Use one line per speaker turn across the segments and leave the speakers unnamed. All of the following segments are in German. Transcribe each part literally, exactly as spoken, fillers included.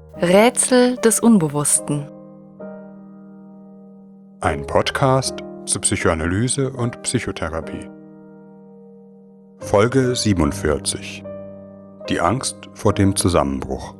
Rätsel des Unbewussten.
Ein Podcast zu Psychoanalyse und Psychotherapie. Folge siebenundvierzig. Die Angst vor dem Zusammenbruch.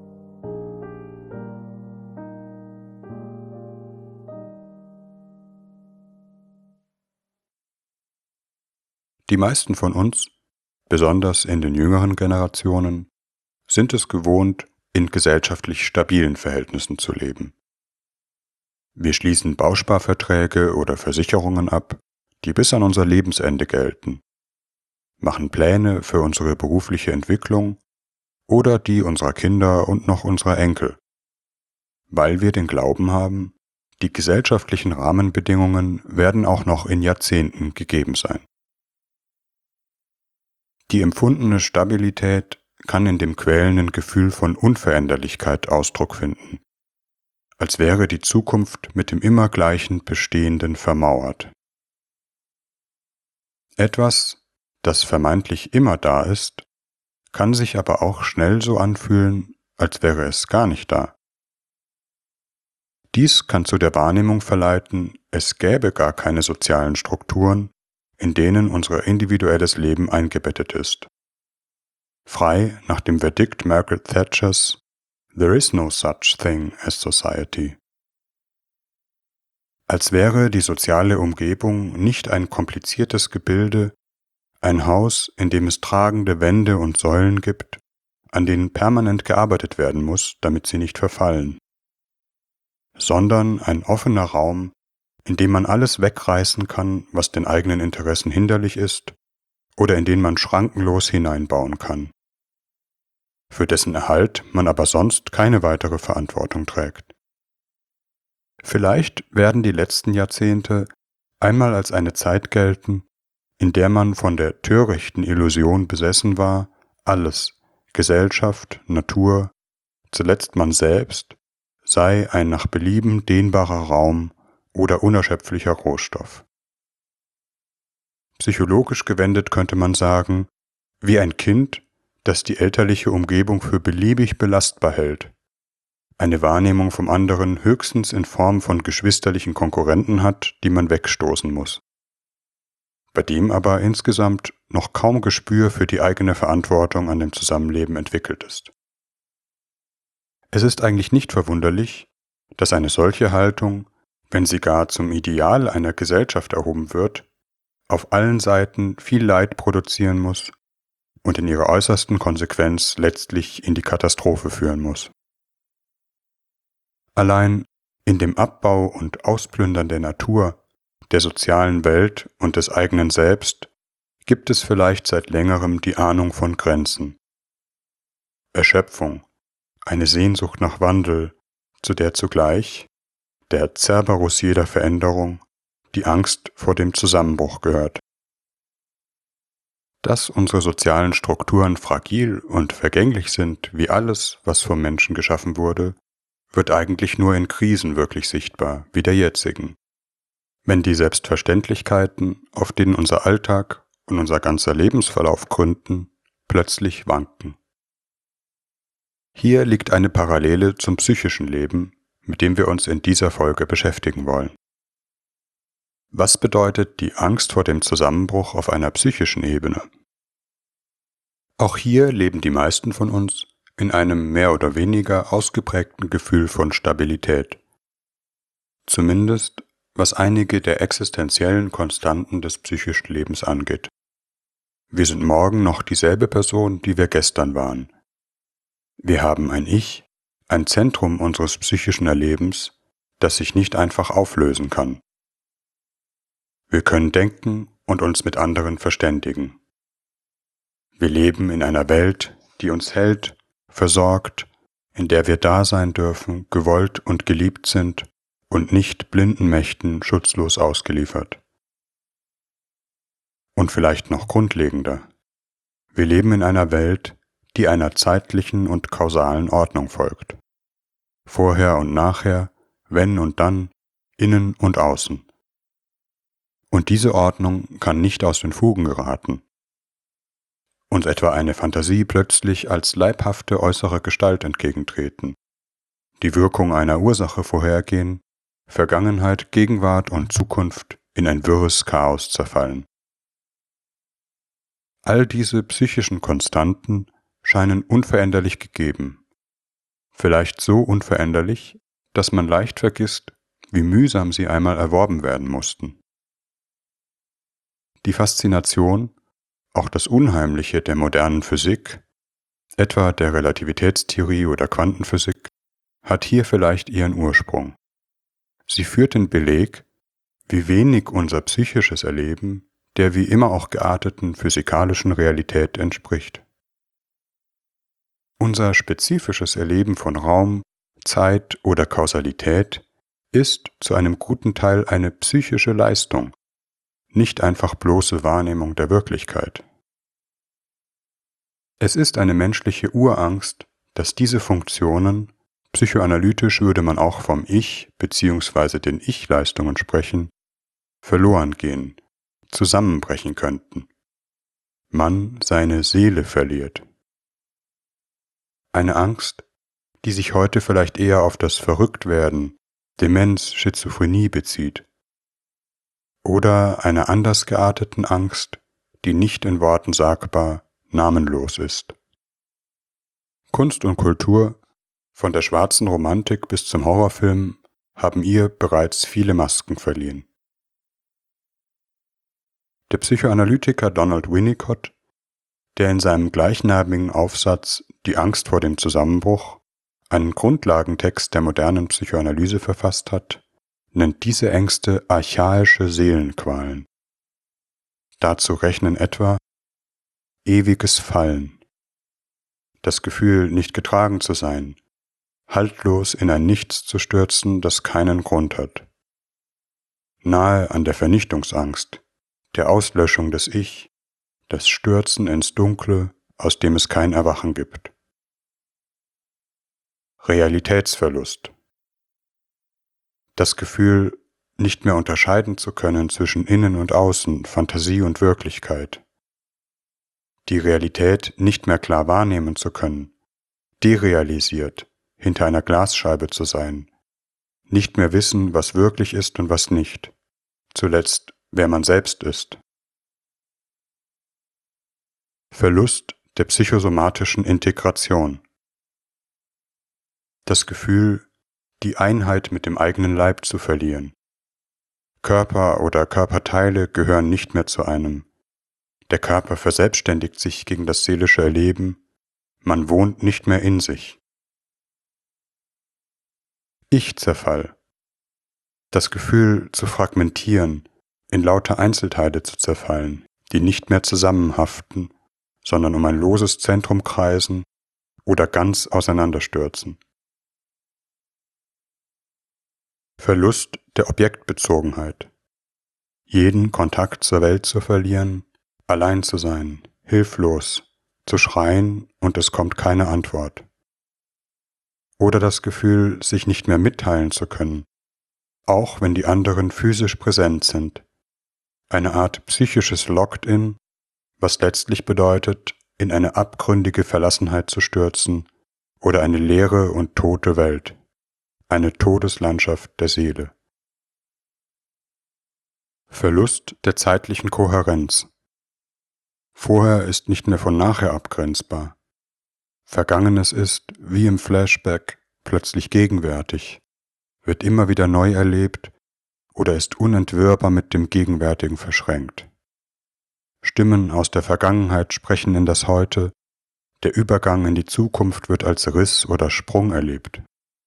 Die meisten von uns, besonders in den jüngeren Generationen, sind es gewohnt, in gesellschaftlich stabilen Verhältnissen zu leben. Wir schließen Bausparverträge oder Versicherungen ab, die bis an unser Lebensende gelten, machen Pläne für unsere berufliche Entwicklung oder die unserer Kinder und noch unserer Enkel, weil wir den Glauben haben, die gesellschaftlichen Rahmenbedingungen werden auch noch in Jahrzehnten gegeben sein. Die empfundene Stabilität kann in dem quälenden Gefühl von Unveränderlichkeit Ausdruck finden, als wäre die Zukunft mit dem immer gleichen Bestehenden vermauert. Etwas, das vermeintlich immer da ist, kann sich aber auch schnell so anfühlen, als wäre es gar nicht da. Dies kann zu der Wahrnehmung verleiten, es gäbe gar keine sozialen Strukturen, in denen unser individuelles Leben eingebettet ist. Frei nach dem Verdikt Margaret Thatchers "There is no such thing as society". Als wäre die soziale Umgebung nicht ein kompliziertes Gebilde, ein Haus, in dem es tragende Wände und Säulen gibt, an denen permanent gearbeitet werden muss, damit sie nicht verfallen, sondern ein offener Raum, in dem man alles wegreißen kann, was den eigenen Interessen hinderlich ist, oder in den man schrankenlos hineinbauen kann, für dessen Erhalt man aber sonst keine weitere Verantwortung trägt. Vielleicht werden die letzten Jahrzehnte einmal als eine Zeit gelten, in der man von der törichten Illusion besessen war, alles, Gesellschaft, Natur, zuletzt man selbst, sei ein nach Belieben dehnbarer Raum oder unerschöpflicher Rohstoff. Psychologisch gewendet könnte man sagen, wie ein Kind, das die elterliche Umgebung für beliebig belastbar hält, eine Wahrnehmung vom anderen höchstens in Form von geschwisterlichen Konkurrenten hat, die man wegstoßen muss, bei dem aber insgesamt noch kaum Gespür für die eigene Verantwortung an dem Zusammenleben entwickelt ist. Es ist eigentlich nicht verwunderlich, dass eine solche Haltung, wenn sie gar zum Ideal einer Gesellschaft erhoben wird, auf allen Seiten viel Leid produzieren muss und in ihrer äußersten Konsequenz letztlich in die Katastrophe führen muss. Allein in dem Abbau und Ausplündern der Natur, der sozialen Welt und des eigenen Selbst gibt es vielleicht seit längerem die Ahnung von Grenzen. Erschöpfung, eine Sehnsucht nach Wandel, zu der zugleich der Cerberus jeder Veränderung, die Angst vor dem Zusammenbruch gehört. Dass unsere sozialen Strukturen fragil und vergänglich sind, wie alles, was vom Menschen geschaffen wurde, wird eigentlich nur in Krisen wirklich sichtbar, wie der jetzigen, wenn die Selbstverständlichkeiten, auf denen unser Alltag und unser ganzer Lebensverlauf gründen, plötzlich wanken. Hier liegt eine Parallele zum psychischen Leben, mit dem wir uns in dieser Folge beschäftigen wollen. Was bedeutet die Angst vor dem Zusammenbruch auf einer psychischen Ebene? Auch hier leben die meisten von uns in einem mehr oder weniger ausgeprägten Gefühl von Stabilität. Zumindest was einige der existenziellen Konstanten des psychischen Lebens angeht. Wir sind morgen noch dieselbe Person, die wir gestern waren. Wir haben ein Ich, ein Zentrum unseres psychischen Erlebens, das sich nicht einfach auflösen kann. Wir können denken und uns mit anderen verständigen. Wir leben in einer Welt, die uns hält, versorgt, in der wir da sein dürfen, gewollt und geliebt sind und nicht blinden Mächten schutzlos ausgeliefert. Und vielleicht noch grundlegender: Wir leben in einer Welt, die einer zeitlichen und kausalen Ordnung folgt. Vorher und nachher, wenn und dann, innen und außen. Und diese Ordnung kann nicht aus den Fugen geraten. Uns etwa eine Fantasie plötzlich als leibhafte äußere Gestalt entgegentreten, die Wirkung einer Ursache vorhergehen, Vergangenheit, Gegenwart und Zukunft in ein wirres Chaos zerfallen. All diese psychischen Konstanten scheinen unveränderlich gegeben, vielleicht so unveränderlich, dass man leicht vergisst, wie mühsam sie einmal erworben werden mussten. Die Faszination, auch das Unheimliche der modernen Physik, etwa der Relativitätstheorie oder Quantenphysik, hat hier vielleicht ihren Ursprung. Sie führt den Beleg, wie wenig unser psychisches Erleben der wie immer auch gearteten physikalischen Realität entspricht. Unser spezifisches Erleben von Raum, Zeit oder Kausalität ist zu einem guten Teil eine psychische Leistung, nicht einfach bloße Wahrnehmung der Wirklichkeit. Es ist eine menschliche Urangst, dass diese Funktionen, psychoanalytisch würde man auch vom Ich bzw. den Ich-Leistungen sprechen, verloren gehen, zusammenbrechen könnten. Man seine Seele verliert. Eine Angst, die sich heute vielleicht eher auf das Verrücktwerden, Demenz, Schizophrenie bezieht. Oder einer anders gearteten Angst, die nicht in Worten sagbar, namenlos ist. Kunst und Kultur, von der schwarzen Romantik bis zum Horrorfilm, haben ihr bereits viele Masken verliehen. Der Psychoanalytiker Donald Winnicott, der in seinem gleichnamigen Aufsatz Die Angst vor dem Zusammenbruch einen Grundlagentext der modernen Psychoanalyse verfasst hat, nennt diese Ängste archaische Seelenqualen. Dazu rechnen etwa ewiges Fallen, das Gefühl, nicht getragen zu sein, haltlos in ein Nichts zu stürzen, das keinen Grund hat, nahe an der Vernichtungsangst, der Auslöschung des Ich, das Stürzen ins Dunkle, aus dem es kein Erwachen gibt. Realitätsverlust. Das Gefühl, nicht mehr unterscheiden zu können zwischen Innen und Außen, Fantasie und Wirklichkeit. Die Realität nicht mehr klar wahrnehmen zu können, derealisiert, hinter einer Glasscheibe zu sein, nicht mehr wissen, was wirklich ist und was nicht, zuletzt, wer man selbst ist. Verlust der psychosomatischen Integration. Das Gefühl, die Einheit mit dem eigenen Leib zu verlieren. Körper oder Körperteile gehören nicht mehr zu einem. Der Körper verselbstständigt sich gegen das seelische Erleben, man wohnt nicht mehr in sich. Ich-Zerfall. Das Gefühl zu fragmentieren, in lauter Einzelteile zu zerfallen, die nicht mehr zusammenhaften, sondern um ein loses Zentrum kreisen oder ganz auseinanderstürzen. Verlust der Objektbezogenheit. Jeden Kontakt zur Welt zu verlieren, allein zu sein, hilflos, zu schreien und es kommt keine Antwort. Oder das Gefühl, sich nicht mehr mitteilen zu können, auch wenn die anderen physisch präsent sind. Eine Art psychisches Locked-in, was letztlich bedeutet, in eine abgründige Verlassenheit zu stürzen oder eine leere und tote Welt, eine Todeslandschaft der Seele. Verlust der zeitlichen Kohärenz. Vorher ist nicht mehr von nachher abgrenzbar. Vergangenes ist, wie im Flashback, plötzlich gegenwärtig, wird immer wieder neu erlebt oder ist unentwirrbar mit dem Gegenwärtigen verschränkt. Stimmen aus der Vergangenheit sprechen in das Heute, der Übergang in die Zukunft wird als Riss oder Sprung erlebt.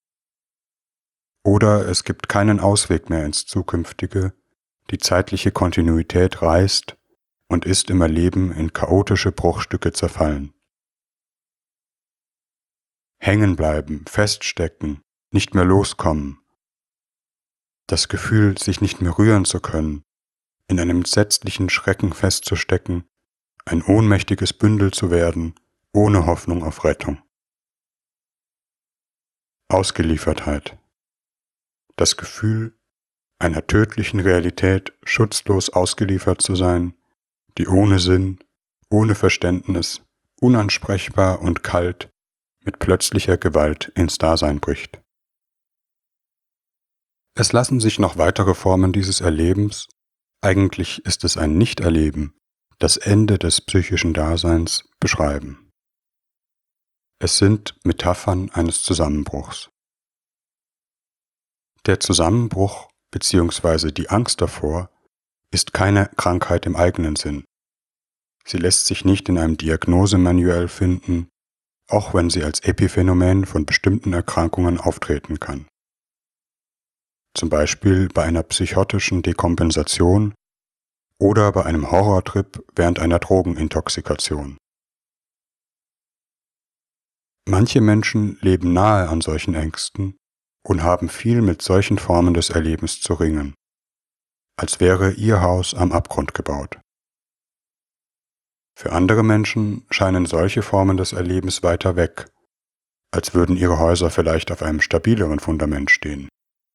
Oder es gibt keinen Ausweg mehr ins Zukünftige, die zeitliche Kontinuität reißt und ist im Erleben in chaotische Bruchstücke zerfallen. Hängen bleiben, feststecken, nicht mehr loskommen. Das Gefühl, sich nicht mehr rühren zu können, in einem entsetzlichen Schrecken festzustecken, ein ohnmächtiges Bündel zu werden, ohne Hoffnung auf Rettung. Ausgeliefertheit. Das Gefühl, einer tödlichen Realität schutzlos ausgeliefert zu sein, die ohne Sinn, ohne Verständnis, unansprechbar und kalt mit plötzlicher Gewalt ins Dasein bricht. Es lassen sich noch weitere Formen dieses Erlebens, eigentlich ist es ein Nichterleben, das Ende des psychischen Daseins, beschreiben. Es sind Metaphern eines Zusammenbruchs. Der Zusammenbruch bzw. die Angst davor ist keine Krankheit im eigenen Sinn. Sie lässt sich nicht in einem Diagnosemanual finden, auch wenn sie als Epiphänomen von bestimmten Erkrankungen auftreten kann. Zum Beispiel bei einer psychotischen Dekompensation oder bei einem Horrortrip während einer Drogenintoxikation. Manche Menschen leben nahe an solchen Ängsten und haben viel mit solchen Formen des Erlebens zu ringen, als wäre ihr Haus am Abgrund gebaut. Für andere Menschen scheinen solche Formen des Erlebens weiter weg, als würden ihre Häuser vielleicht auf einem stabileren Fundament stehen.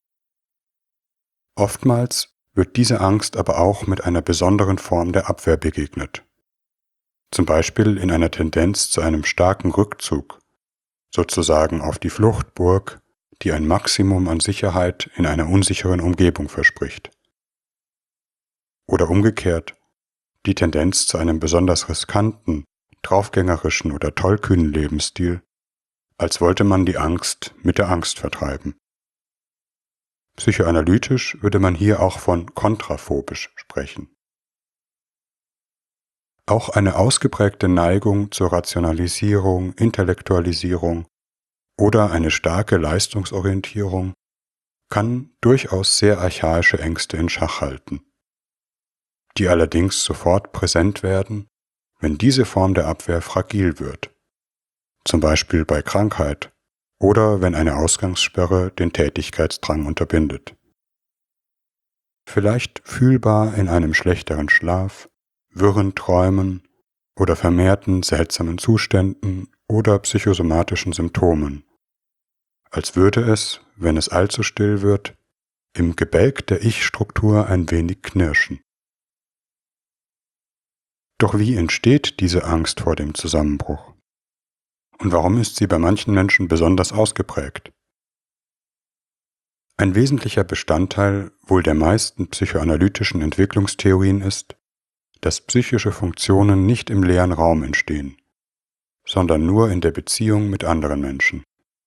Oftmals wird diese Angst aber auch mit einer besonderen Form der Abwehr begegnet, zum Beispiel in einer Tendenz zu einem starken Rückzug, sozusagen auf die Fluchtburg, die ein Maximum an Sicherheit in einer unsicheren Umgebung verspricht. Oder umgekehrt, die Tendenz zu einem besonders riskanten, draufgängerischen oder tollkühnen Lebensstil, als wollte man die Angst mit der Angst vertreiben. Psychoanalytisch würde man hier auch von kontraphobisch sprechen. Auch eine ausgeprägte Neigung zur Rationalisierung, Intellektualisierung oder eine starke Leistungsorientierung kann durchaus sehr archaische Ängste in Schach halten, die allerdings sofort präsent werden, wenn diese Form der Abwehr fragil wird, zum Beispiel bei Krankheit oder wenn eine Ausgangssperre den Tätigkeitsdrang unterbindet. Vielleicht fühlbar in einem schlechteren Schlaf, wirren Träumen oder vermehrten seltsamen Zuständen oder psychosomatischen Symptomen, als würde es, wenn es allzu still wird, im Gebälk der Ich-Struktur ein wenig knirschen. Doch wie entsteht diese Angst vor dem Zusammenbruch? Und warum ist sie bei manchen Menschen besonders ausgeprägt? Ein wesentlicher Bestandteil wohl der meisten psychoanalytischen Entwicklungstheorien ist, dass psychische Funktionen nicht im leeren Raum entstehen, sondern nur in der Beziehung mit anderen Menschen.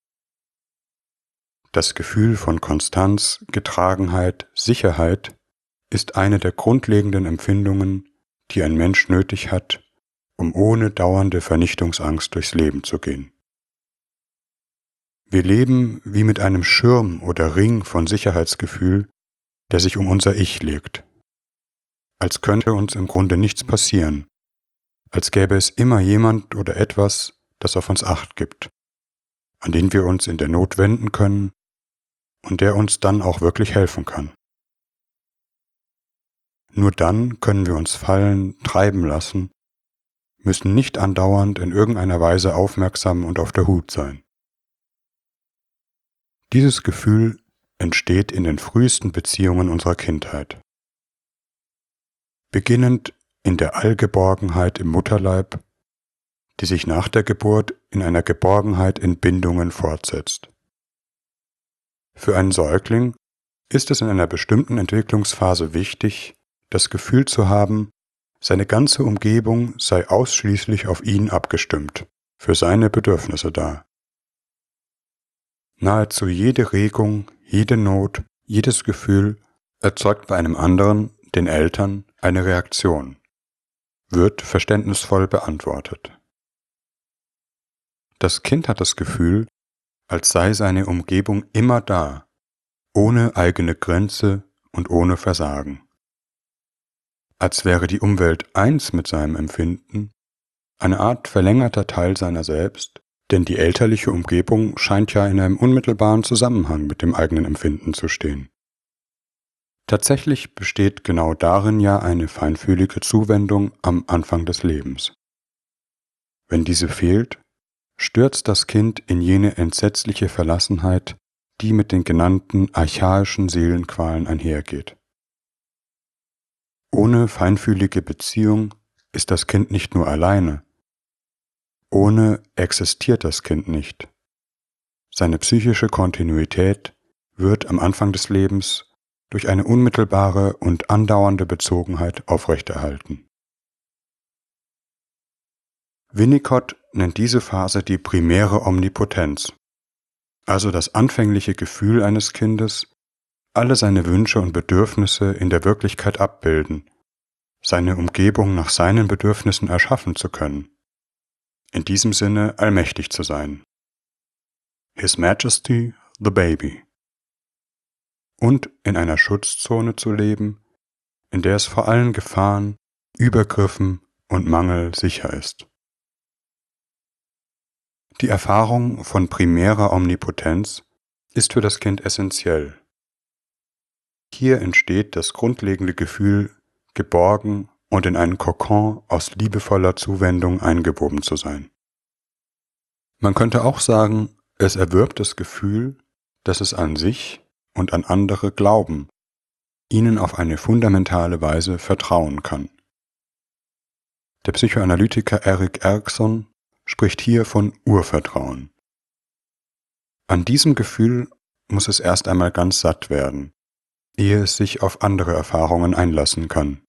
Das Gefühl von Konstanz, Getragenheit, Sicherheit ist eine der grundlegenden Empfindungen, die ein Mensch nötig hat, um ohne dauernde Vernichtungsangst durchs Leben zu gehen. Wir leben wie mit einem Schirm oder Ring von Sicherheitsgefühl, der sich um unser Ich legt. Als könnte uns im Grunde nichts passieren, als gäbe es immer jemand oder etwas, das auf uns Acht gibt, an den wir uns in der Not wenden können und der uns dann auch wirklich helfen kann. Nur dann können wir uns fallen, treiben lassen, müssen nicht andauernd in irgendeiner Weise aufmerksam und auf der Hut sein. Dieses Gefühl entsteht in den frühesten Beziehungen unserer Kindheit. Beginnend in der Allgeborgenheit im Mutterleib, die sich nach der Geburt in einer Geborgenheit in Bindungen fortsetzt. Für einen Säugling ist es in einer bestimmten Entwicklungsphase wichtig, das Gefühl zu haben, seine ganze Umgebung sei ausschließlich auf ihn abgestimmt, für seine Bedürfnisse da. Nahezu jede Regung, jede Not, jedes Gefühl erzeugt bei einem anderen, den Eltern, eine Reaktion, wird verständnisvoll beantwortet. Das Kind hat das Gefühl, als sei seine Umgebung immer da, ohne eigene Grenze und ohne Versagen. Als wäre die Umwelt eins mit seinem Empfinden, eine Art verlängerter Teil seiner selbst, denn die elterliche Umgebung scheint ja in einem unmittelbaren Zusammenhang mit dem eigenen Empfinden zu stehen. Tatsächlich besteht genau darin ja eine feinfühlige Zuwendung am Anfang des Lebens. Wenn diese fehlt, stürzt das Kind in jene entsetzliche Verlassenheit, die mit den genannten archaischen Seelenqualen einhergeht. Ohne feinfühlige Beziehung ist das Kind nicht nur alleine. Ohne existiert das Kind nicht. Seine psychische Kontinuität wird am Anfang des Lebens durch eine unmittelbare und andauernde Bezogenheit aufrechterhalten. Winnicott nennt diese Phase die primäre Omnipotenz, also das anfängliche Gefühl eines Kindes, alle seine Wünsche und Bedürfnisse in der Wirklichkeit abbilden, seine Umgebung nach seinen Bedürfnissen erschaffen zu können, in diesem Sinne allmächtig zu sein. His Majesty the Baby. Und in einer Schutzzone zu leben, in der es vor allen Gefahren, Übergriffen und Mangel sicher ist. Die Erfahrung von primärer Omnipotenz ist für das Kind essentiell. Hier entsteht das grundlegende Gefühl, geborgen und in einen Kokon aus liebevoller Zuwendung eingewoben zu sein. Man könnte auch sagen, es erwirbt das Gefühl, dass es an sich und an andere glauben, ihnen auf eine fundamentale Weise vertrauen kann. Der Psychoanalytiker Erik Erikson spricht hier von Urvertrauen. An diesem Gefühl muss es erst einmal ganz satt werden, ehe es sich auf andere Erfahrungen einlassen kann.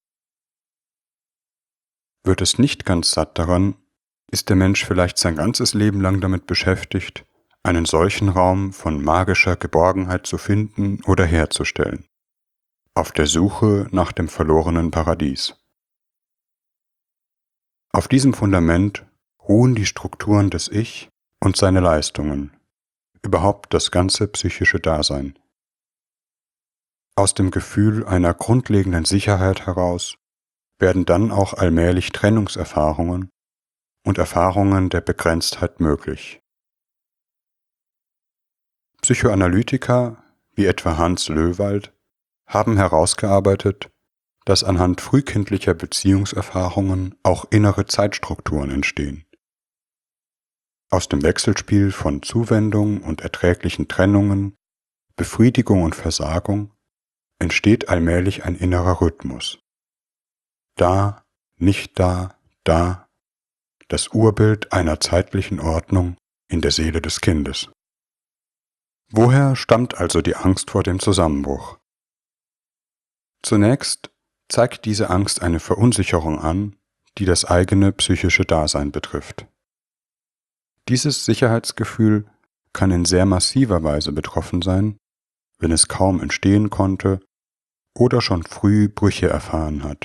Wird es nicht ganz satt daran, ist der Mensch vielleicht sein ganzes Leben lang damit beschäftigt, einen solchen Raum von magischer Geborgenheit zu finden oder herzustellen, auf der Suche nach dem verlorenen Paradies. Auf diesem Fundament ruhen die Strukturen des Ich und seine Leistungen, überhaupt das ganze psychische Dasein. Aus dem Gefühl einer grundlegenden Sicherheit heraus werden dann auch allmählich Trennungserfahrungen und Erfahrungen der Begrenztheit möglich. Psychoanalytiker wie etwa Hans Löwald haben herausgearbeitet, dass anhand frühkindlicher Beziehungserfahrungen auch innere Zeitstrukturen entstehen. Aus dem Wechselspiel von Zuwendung und erträglichen Trennungen, Befriedigung und Versagung entsteht allmählich ein innerer Rhythmus. Da, nicht da, da, das Urbild einer zeitlichen Ordnung in der Seele des Kindes. Woher stammt also die Angst vor dem Zusammenbruch? Zunächst zeigt diese Angst eine Verunsicherung an, die das eigene psychische Dasein betrifft. Dieses Sicherheitsgefühl kann in sehr massiver Weise betroffen sein, wenn es kaum entstehen konnte oder schon früh Brüche erfahren hat.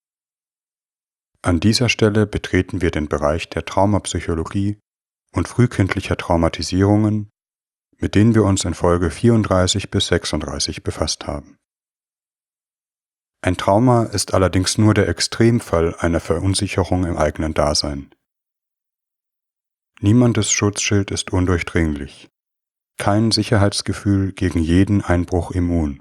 An dieser Stelle betreten wir den Bereich der Traumapsychologie und frühkindlicher Traumatisierungen, mit denen wir uns in Folge vierunddreißig bis sechsunddreißig befasst haben. Ein Trauma ist allerdings nur der Extremfall einer Verunsicherung im eigenen Dasein. Niemandes Schutzschild ist undurchdringlich, kein Sicherheitsgefühl gegen jeden Einbruch immun.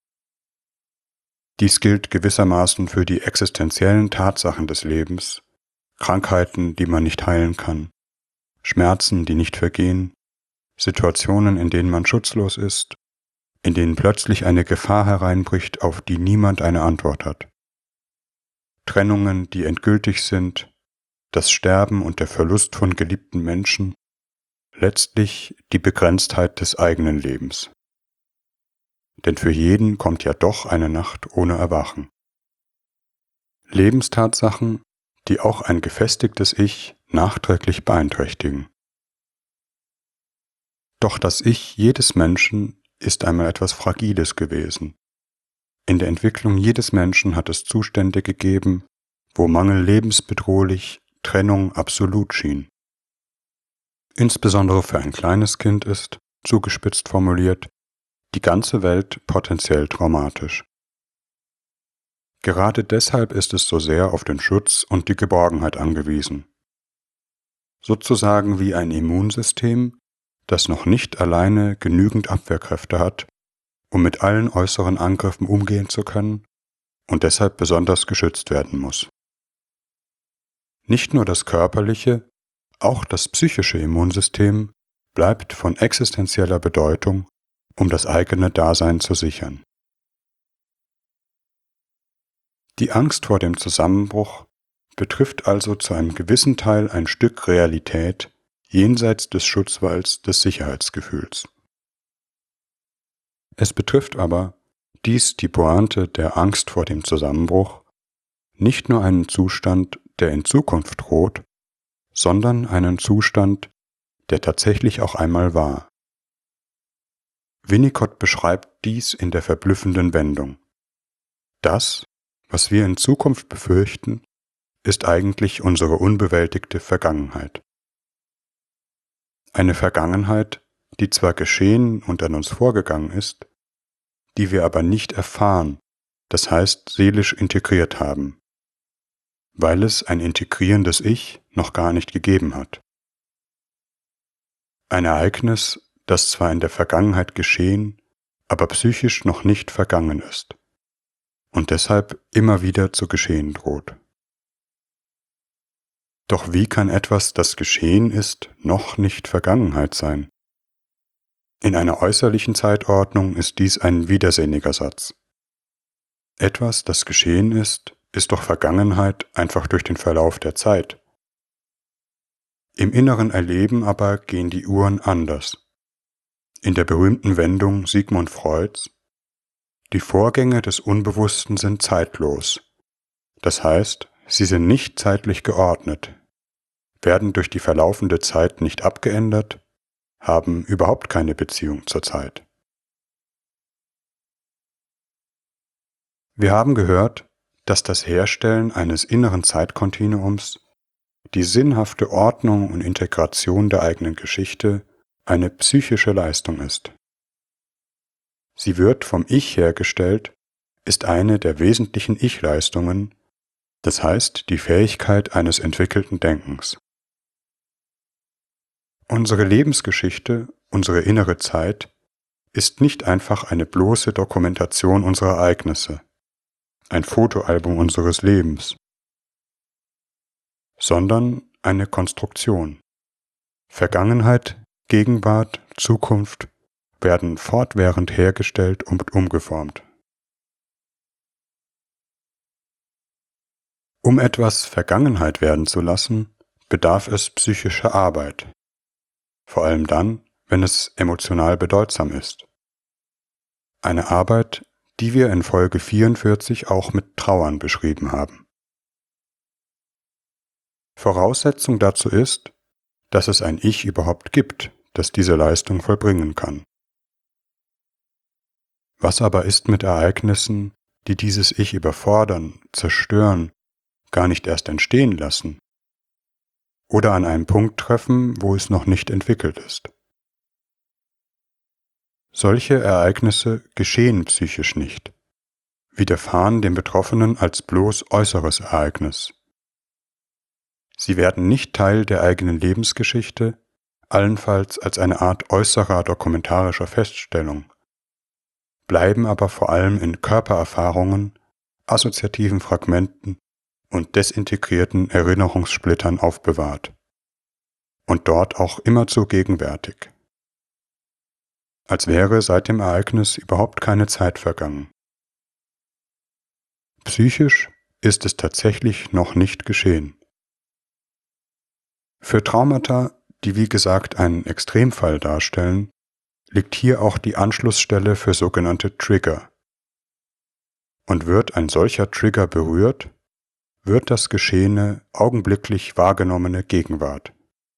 Dies gilt gewissermaßen für die existenziellen Tatsachen des Lebens, Krankheiten, die man nicht heilen kann, Schmerzen, die nicht vergehen, Situationen, in denen man schutzlos ist, in denen plötzlich eine Gefahr hereinbricht, auf die niemand eine Antwort hat. Trennungen, die endgültig sind, das Sterben und der Verlust von geliebten Menschen, letztlich die Begrenztheit des eigenen Lebens. Denn für jeden kommt ja doch eine Nacht ohne Erwachen. Lebenstatsachen, die auch ein gefestigtes Ich nachträglich beeinträchtigen. Doch das Ich jedes Menschen ist einmal etwas Fragiles gewesen. In der Entwicklung jedes Menschen hat es Zustände gegeben, wo Mangel lebensbedrohlich, Trennung absolut schien. Insbesondere für ein kleines Kind ist, zugespitzt formuliert, die ganze Welt potenziell traumatisch. Gerade deshalb ist es so sehr auf den Schutz und die Geborgenheit angewiesen. Sozusagen wie ein Immunsystem, das noch nicht alleine genügend Abwehrkräfte hat, um mit allen äußeren Angriffen umgehen zu können und deshalb besonders geschützt werden muss. Nicht nur das körperliche, auch das psychische Immunsystem bleibt von existenzieller Bedeutung, um das eigene Dasein zu sichern. Die Angst vor dem Zusammenbruch betrifft also zu einem gewissen Teil ein Stück Realität jenseits des Schutzwalls des Sicherheitsgefühls. Es betrifft aber, dies die Pointe der Angst vor dem Zusammenbruch, nicht nur einen Zustand, der in Zukunft droht, sondern einen Zustand, der tatsächlich auch einmal war. Winnicott beschreibt dies in der verblüffenden Wendung: Das, was wir in Zukunft befürchten, ist eigentlich unsere unbewältigte Vergangenheit. Eine Vergangenheit, die zwar geschehen und an uns vorgegangen ist, die wir aber nicht erfahren, das heißt seelisch integriert haben, weil es ein integrierendes Ich noch gar nicht gegeben hat. Ein Ereignis, das zwar in der Vergangenheit geschehen, aber psychisch noch nicht vergangen ist und deshalb immer wieder zu geschehen droht. Doch wie kann etwas, das geschehen ist, noch nicht Vergangenheit sein? In einer äußerlichen Zeitordnung ist dies ein widersinniger Satz. Etwas, das geschehen ist, ist doch Vergangenheit einfach durch den Verlauf der Zeit. Im inneren Erleben aber gehen die Uhren anders. In der berühmten Wendung Sigmund Freuds: Die Vorgänge des Unbewussten sind zeitlos. Das heißt, sie sind nicht zeitlich geordnet, werden durch die verlaufende Zeit nicht abgeändert, haben überhaupt keine Beziehung zur Zeit. Wir haben gehört, dass das Herstellen eines inneren Zeitkontinuums, die sinnhafte Ordnung und Integration der eigenen Geschichte, eine psychische Leistung ist. Sie wird vom Ich hergestellt, ist eine der wesentlichen Ich-Leistungen, das heißt die Fähigkeit eines entwickelten Denkens. Unsere Lebensgeschichte, unsere innere Zeit, ist nicht einfach eine bloße Dokumentation unserer Ereignisse, ein Fotoalbum unseres Lebens, sondern eine Konstruktion. Vergangenheit, Gegenwart, Zukunft werden fortwährend hergestellt und umgeformt. Um etwas Vergangenheit werden zu lassen, bedarf es psychischer Arbeit, vor allem dann, wenn es emotional bedeutsam ist. Eine Arbeit, die wir in Folge vierundvierzig auch mit Trauern beschrieben haben. Voraussetzung dazu ist, dass es ein Ich überhaupt gibt, das diese Leistung vollbringen kann. Was aber ist mit Ereignissen, die dieses Ich überfordern, zerstören, gar nicht erst entstehen lassen oder an einem Punkt treffen, wo es noch nicht entwickelt ist? Solche Ereignisse geschehen psychisch nicht, widerfahren dem Betroffenen als bloß äußeres Ereignis. Sie werden nicht Teil der eigenen Lebensgeschichte, allenfalls als eine Art äußerer dokumentarischer Feststellung, bleiben aber vor allem in Körpererfahrungen, assoziativen Fragmenten und desintegrierten Erinnerungssplittern aufbewahrt und dort auch immerzu gegenwärtig, als wäre seit dem Ereignis überhaupt keine Zeit vergangen. Psychisch ist es tatsächlich noch nicht geschehen. Für Traumata, die wie gesagt einen Extremfall darstellen, liegt hier auch die Anschlussstelle für sogenannte Trigger. Und wird ein solcher Trigger berührt, wird das Geschehene augenblicklich wahrgenommene Gegenwart.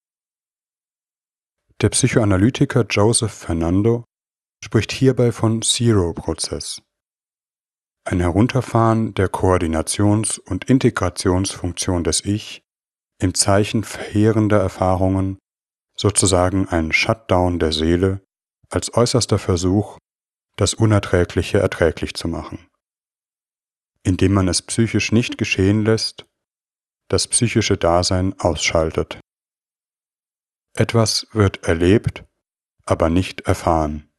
Der Psychoanalytiker Joseph Fernando spricht hierbei von Zero-Prozess, ein Herunterfahren der Koordinations- und Integrationsfunktion des Ich im Zeichen verheerender Erfahrungen, sozusagen ein Shutdown der Seele als äußerster Versuch, das Unerträgliche erträglich zu machen, indem man es psychisch nicht geschehen lässt, das psychische Dasein ausschaltet. Etwas wird erlebt, aber nicht erfahren.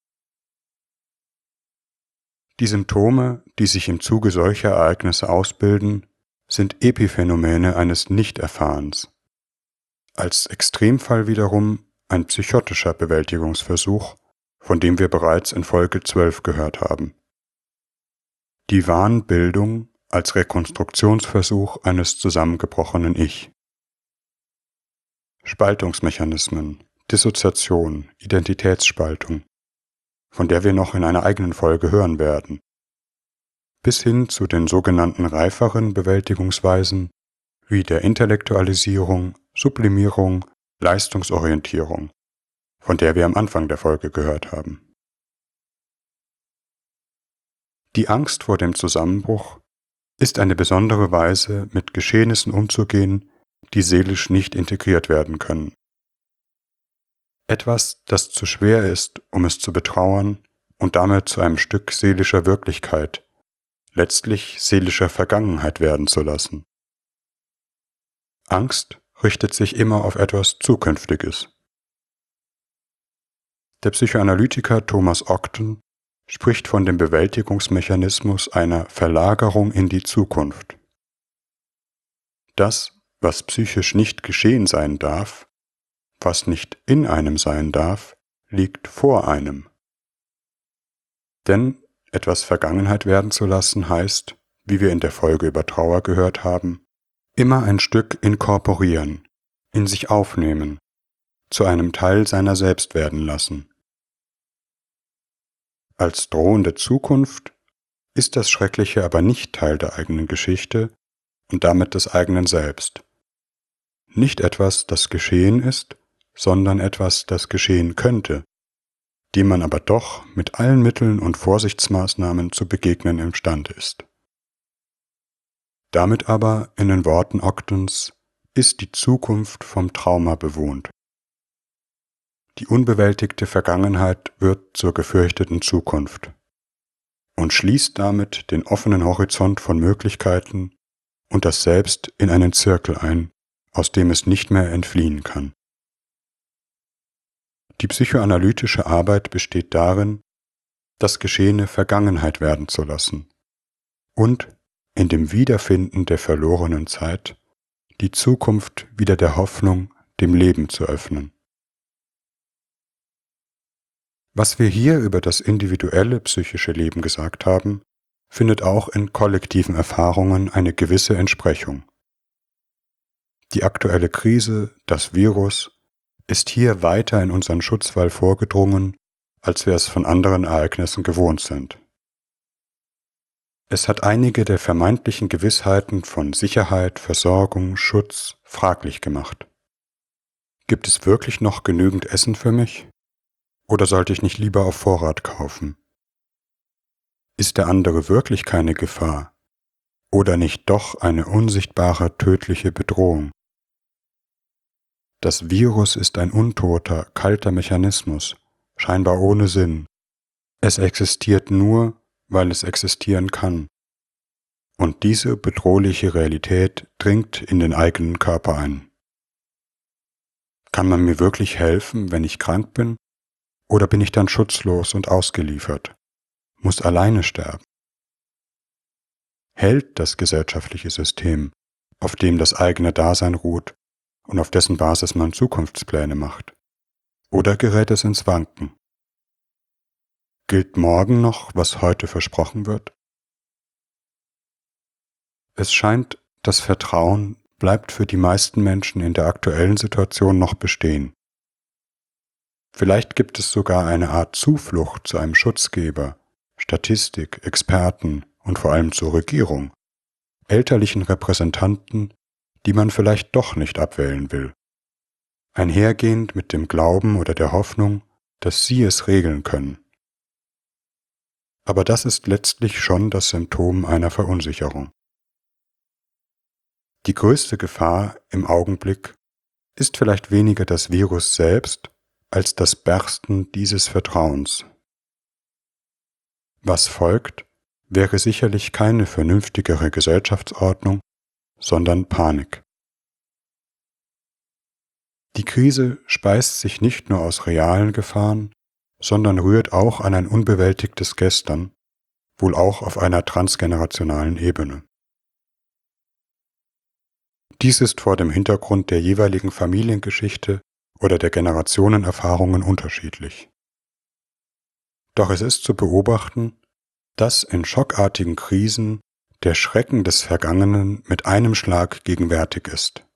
Die Symptome, die sich im Zuge solcher Ereignisse ausbilden, sind Epiphänomene eines Nichterfahrens. Als Extremfall wiederum ein psychotischer Bewältigungsversuch, von dem wir bereits in Folge zwölf gehört haben. Die Wahnbildung als Rekonstruktionsversuch eines zusammengebrochenen Ich. Spaltungsmechanismen, Dissoziation, Identitätsspaltung, von der wir noch in einer eigenen Folge hören werden, bis hin zu den sogenannten reiferen Bewältigungsweisen wie der Intellektualisierung, Sublimierung, Leistungsorientierung, von der wir am Anfang der Folge gehört haben. Die Angst vor dem Zusammenbruch ist eine besondere Weise, mit Geschehnissen umzugehen, die seelisch nicht integriert werden können. Etwas, das zu schwer ist, um es zu betrauern und damit zu einem Stück seelischer Wirklichkeit, letztlich seelischer Vergangenheit werden zu lassen. Angst richtet sich immer auf etwas Zukünftiges. Der Psychoanalytiker Thomas Ogden spricht von dem Bewältigungsmechanismus einer Verlagerung in die Zukunft. Das, was psychisch nicht geschehen sein darf, was nicht in einem sein darf, liegt vor einem. Denn etwas Vergangenheit werden zu lassen heißt, wie wir in der Folge über Trauer gehört haben, immer ein Stück inkorporieren, in sich aufnehmen, zu einem Teil seiner selbst werden lassen. Als drohende Zukunft ist das Schreckliche aber nicht Teil der eigenen Geschichte und damit des eigenen Selbst. Nicht etwas, das geschehen ist, sondern etwas, das geschehen könnte, dem man aber doch mit allen Mitteln und Vorsichtsmaßnahmen zu begegnen imstande ist. Damit aber, in den Worten Ogdens, ist die Zukunft vom Trauma bewohnt. Die unbewältigte Vergangenheit wird zur gefürchteten Zukunft und schließt damit den offenen Horizont von Möglichkeiten und das Selbst in einen Zirkel ein, aus dem es nicht mehr entfliehen kann. Die psychoanalytische Arbeit besteht darin, das Geschehene Vergangenheit werden zu lassen und in dem Wiederfinden der verlorenen Zeit die Zukunft wieder der Hoffnung, dem Leben zu öffnen. Was wir hier über das individuelle psychische Leben gesagt haben, findet auch in kollektiven Erfahrungen eine gewisse Entsprechung. Die aktuelle Krise, das Virus, ist hier weiter in unseren Schutzwall vorgedrungen, als wir es von anderen Ereignissen gewohnt sind. Es hat einige der vermeintlichen Gewissheiten von Sicherheit, Versorgung, Schutz fraglich gemacht. Gibt es wirklich noch genügend Essen für mich? Oder sollte ich nicht lieber auf Vorrat kaufen? Ist der andere wirklich keine Gefahr oder nicht doch eine unsichtbare, tödliche Bedrohung? Das Virus ist ein untoter, kalter Mechanismus, scheinbar ohne Sinn. Es existiert nur, weil es existieren kann. Und diese bedrohliche Realität dringt in den eigenen Körper ein. Kann man mir wirklich helfen, wenn ich krank bin? Oder bin ich dann schutzlos und ausgeliefert, muss alleine sterben? Hält das gesellschaftliche System, auf dem das eigene Dasein ruht und auf dessen Basis man Zukunftspläne macht? Oder gerät es ins Wanken? Gilt morgen noch, was heute versprochen wird? Es scheint, das Vertrauen bleibt für die meisten Menschen in der aktuellen Situation noch bestehen. Vielleicht gibt es sogar eine Art Zuflucht zu einem Schutzgeber, Statistik, Experten und vor allem zur Regierung, elterlichen Repräsentanten, die man vielleicht doch nicht abwählen will, einhergehend mit dem Glauben oder der Hoffnung, dass sie es regeln können. Aber das ist letztlich schon das Symptom einer Verunsicherung. Die größte Gefahr im Augenblick ist vielleicht weniger das Virus selbst, als das Bersten dieses Vertrauens. Was folgt, wäre sicherlich keine vernünftigere Gesellschaftsordnung, sondern Panik. Die Krise speist sich nicht nur aus realen Gefahren, sondern rührt auch an ein unbewältigtes Gestern, wohl auch auf einer transgenerationalen Ebene. Dies ist vor dem Hintergrund der jeweiligen Familiengeschichte oder der Generationenerfahrungen unterschiedlich. Doch es ist zu beobachten, dass in schockartigen Krisen der Schrecken des Vergangenen mit einem Schlag gegenwärtig ist.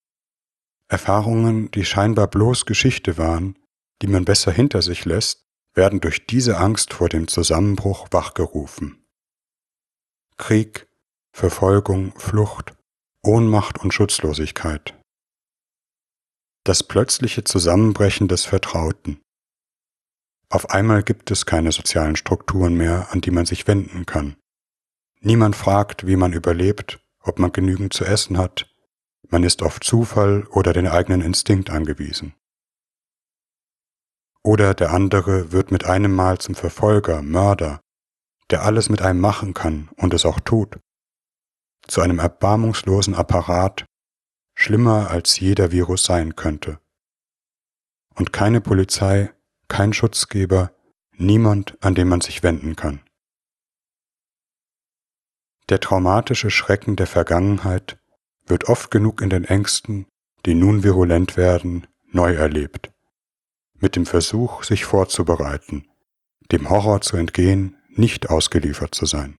Erfahrungen, die scheinbar bloß Geschichte waren, die man besser hinter sich lässt, werden durch diese Angst vor dem Zusammenbruch wachgerufen. Krieg, Verfolgung, Flucht, Ohnmacht und Schutzlosigkeit. Das plötzliche Zusammenbrechen des Vertrauten. Auf einmal gibt es keine sozialen Strukturen mehr, an die man sich wenden kann. Niemand fragt, wie man überlebt, ob man genügend zu essen hat. Man ist auf Zufall oder den eigenen Instinkt angewiesen. Oder der andere wird mit einem Mal zum Verfolger, Mörder, der alles mit einem machen kann und es auch tut. Zu einem erbarmungslosen Apparat, schlimmer als jeder Virus sein könnte. Und keine Polizei, kein Schutzgeber, niemand, an den man sich wenden kann. Der traumatische Schrecken der Vergangenheit wird oft genug in den Ängsten, die nun virulent werden, neu erlebt. Mit dem Versuch, sich vorzubereiten, dem Horror zu entgehen, nicht ausgeliefert zu sein.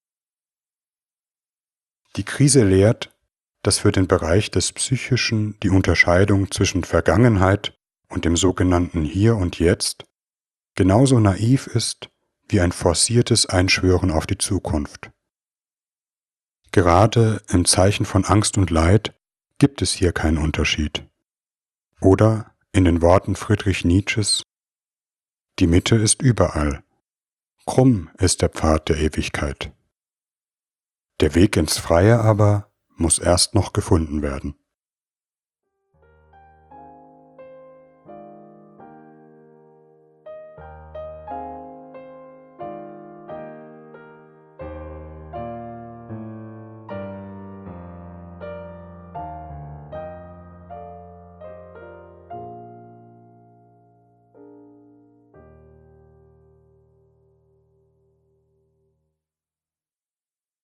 Die Krise lehrt, dass für den Bereich des Psychischen die Unterscheidung zwischen Vergangenheit und dem sogenannten Hier und Jetzt genauso naiv ist wie ein forciertes Einschwören auf die Zukunft. Gerade im Zeichen von Angst und Leid gibt es hier keinen Unterschied. Oder, in den Worten Friedrich Nietzsches, die Mitte ist überall. Krumm ist der Pfad der Ewigkeit. Der Weg ins Freie aber muss erst noch gefunden werden.